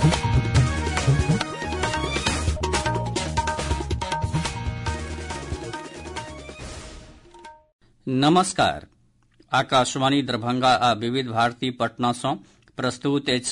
नमस्कार। आकाशवाणी दरभंगा आ विविध भारती पटना सँ प्रस्तुत अछि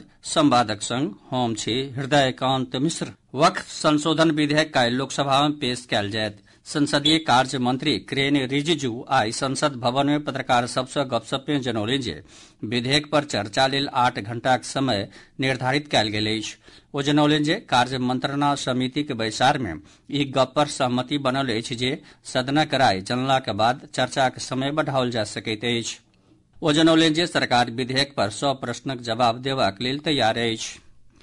संवादक संग हम छी हृदयकांत मिश्र। वक्फ संशोधन विधेयक काल्हि लोकसभा में पेश कयल जायत। संसदीय कार्य मंत्री किरेन रिजिजू आइ संसद भवन में पत्रकार सभ सँ गपशप में जनौलनि जे विधेयक पर चर्चा लेल 8 घंटाक समय निर्धारित कयल गेल अछि। ओ जनौलनि जे कार्य मंत्रणा समितिक बैसार में ई गप पर सहमति बनल अछि जे सदनक राय जनलाक बाद चर्चाक समय बढ़ाओल जा सकैत अछि। ओ जनौलनि जे सरकार विधेयक पर 100 प्रश्नक जवाब देबाक लेल तैयार अछि।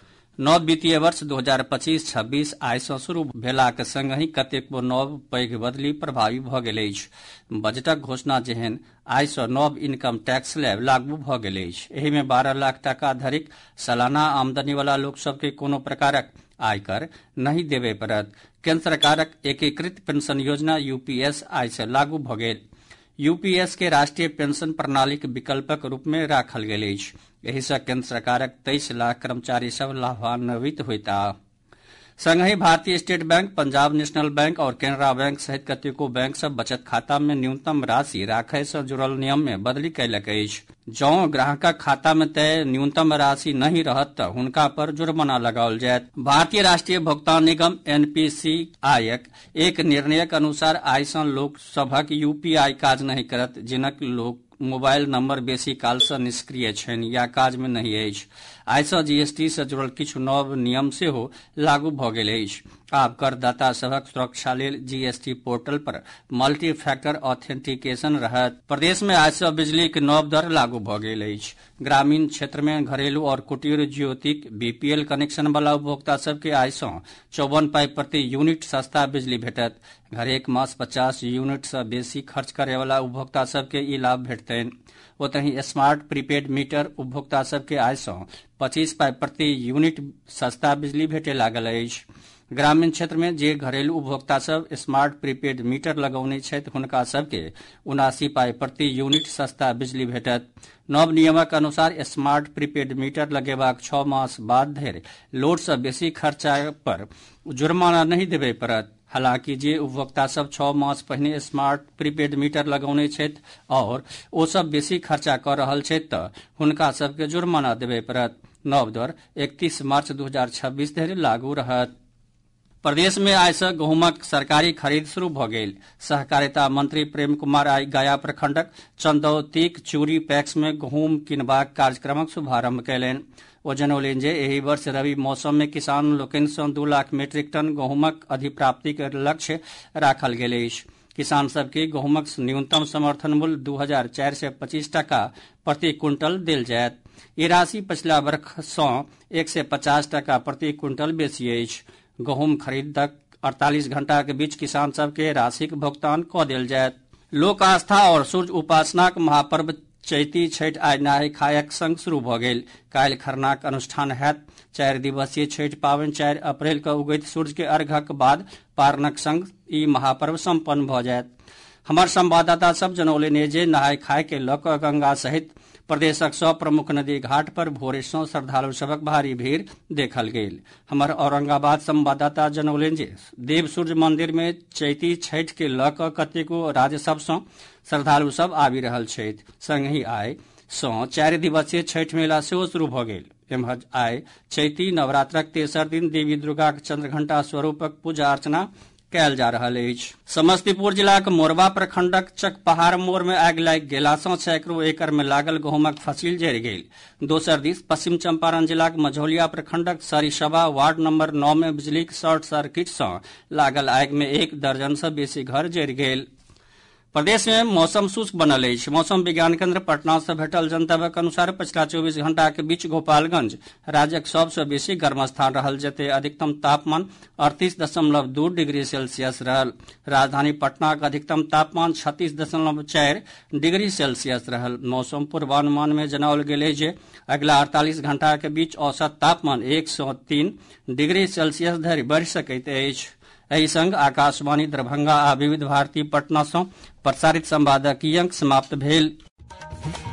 नव वित्तीय वर्ष 2025-26 आइ सँ शुरू भेलाक संगहि कतेको नव पैघ बदली प्रभावी भऽ गेल अछि। बजटक घोषणा जेहन आइ सँ नव इनकम टैक्स स्लैब लागू भऽ गेल अछि। एहि में 12 लाख टाका धरिक सालाना आमदनी वाला लोक सभ के कोनो प्रकारक आयकर नहि देबय पड़त। केंद्र सरकारक एकीकृत पेंशन योजना यूपीएस आइ सँ लागू भऽ गेल। यूपीएस के राष्ट्रीय पेंशन प्रणालीक विकल्पक रूप में राखल गेल अछि। एहि सँ केंद्र सरकारक 23 लाख कर्मचारी सभ लाभान्वित होयताह। संगहि भारतीय state bank, Punjab national bank और केनरा बैंक सहित कतेको बैंक सभ बचत खाता में न्यूनतम राशि राखय सँ जुड़ल नियम में बदली कयलक अछि। जौं ग्राहकक खाता में तय न्यूनतम राशि नहि रहत तऽ हुनका पर जुर्माना लगाओल जायत। भारतीय राष्ट्रीय भुगतान निगम एनपीसीआईक एक निर्णयक अनुसार आइ सँ लोक सभक यूपीआई काज नहि करत जिनक लोक मोबाइल नंबर बेसी काल सँ निष्क्रिय छनि या काज में नहि अछि। आइ सँ जीएसटी सँ जुड़ल किछु नव नियम सेहो लागू भऽ गेल अछि। आब करदाता सभक सुरक्षा लेल जीएसटी पोर्टल पर मल्टी फैक्टर ऑथेंटिकेशन रहत। प्रदेश में आइ सँ बिजलीक नव दर लागू भऽ गेल अछि। ग्रामीण क्षेत्र में घरेलू और कुटीर ज्योतिक बीपीएल कनेक्शन वाला उपभोक्ता सभ के आइ सँ 54 पाई प्रति यूनिट सस्ता बिजली भेटत। हरेक मास 50 यूनिट सँ बेसी खर्च करय वाला उपभोक्ता सभ के ई लाभ भेटतनि। ओतहि स्मार्ट प्रीपेड मीटर उपभोक्ता सभ के आइ सँ 25 पाई प्रति यूनिट सस्ता बिजली भेटे लागल अछि। ग्रामीण क्षेत्र में जे घरेलू उपभोक्ता सभ स्मार्ट प्रीपेड मीटर लगौने छथि हुनका सभ के 79 पाई प्रति यूनिट सस्ता बिजली भेटत। नव नियमक अनुसार स्मार्ट प्रीपेड मीटर लगेबाक 6 मास बाद धरि लोड सँ बेसी खर्चा पर जुर्माना नहीं देबय पड़त। हालांकि जे उपभोक्ता सब 6 मास पहिने स्मार्ट प्रीपेड मीटर लगौने छथि और ओ सब बेसी खर्चा कऽ रहल छथि तऽ हुनका सब के जुर्माना देबय पड़त। नव दर 31 मार्च 2026 धरि लागू रहत। प्रदेश में आइ सँ गहूँमक सरकारी खरीद शुरू भऽ गेल। सहकारिता मंत्री प्रेम कुमार आइ गया प्रखंडक चंदौतीक चूरी पैक्स में गहूँम किनबाक कार्यक्रमक शुभारंभ कयलनि। ओ जनौलनि जे एहि वर्ष रबी मौसम में किसान लोकनि सँ 2 लाख मीट्रिक टन गहूँमक अधिप्राप्तिक लक्ष्य राखल गेल अछि। किसान सभ के गहूँमक न्यूनतम समर्थन मूल्य 2425 टाका प्रति क्विंटल देल जायत। ई राशि पछिला वर्ष सँ 150 टाका प्रति क्विंटल बेसी अछि। गहूँम खरीदक 48 घंटा के बीच किसान सभ के राशिक भुगतान कऽ देल जायत। लोक आस्था और सूर्य उपासनाक महापर्व चैती छठि आइ नहाय खायक संग शुरू भऽ गेल। काल्हि खरनाक अनुष्ठान होयत। 4 दिवसीय छठि पावनि 4 अप्रैल के उगैत सूर्य के अर्घ्यक बाद पारणक संग ई महापर्व सम्पन्न भऽ जायत। हमर संवाददाता सभ जनौलनि जे नहाय खाय के लऽ कऽ गंगा सहित प्रदेशक सभ प्रमुख नदी घाट पर भोरे सँ श्रद्धालु सभक भारी भीड़ देखल गेल। हमर औरंगाबाद संवाददाता जनौलनि जे देव सूर्य मंदिर में चैती छठि के लऽ कऽ कतेको राज्य सभ सँ श्रद्धालु सभ आबि रहल छथि। संगहि आइ सँ 4 दिवसीय छठि मेला सेहो शुरू भऽ गेल। एम्हर आइ चैती नवरात्रक तेसर दिन देवी दुर्गाक चंद्रघंटा स्वरूपक पूजा अर्चना कयल जा रहल अछि। समस्तीपुर जिलाक मोरबा प्रखंडक चकपहाड़ मोड़ में आगि लागि गेला सँ सैकड़ों एकड़ में लागल गहूँमक फसिल जरि गेल। दोसर दिस पश्चिम चंपारण जिलाक मझौलिया प्रखंडक सरिसबा वार्ड नंबर 9 में बिजलीक शॉर्ट सर्किट सँ लागल आगि में 1 दर्जन सँ बेसी घर जरि गेल। प्रदेश में मौसम शुष्क बनल अछि। मौसम विज्ञान केंद्र पटना सँ भेटल जनतबक अनुसार पछिला 24 घंटा के बीच गोपालगंज राज्यक सभ सँ बेसी गर्म स्थान रहल, जतय अधिकतम तापमान 38.2 डिग्री सेल्सियस रहल। राजधानी पटनाक अधिकतम तापमान 36.4 डिग्री सेल्सियस रहल। मौसम पूर्वानुमान में जनाओल गेल अछि जे अगिला 48 घंटा के बीच औसत तापमान 1 सँ 3 डिग्री सेल्सियस धरि बढ़ि सकैत अछि। एहि संग आकाशवाणी दरभंगा आ विविध भारती पटना सँ प्रसारित संवादक ई अंक समाप्त भेल।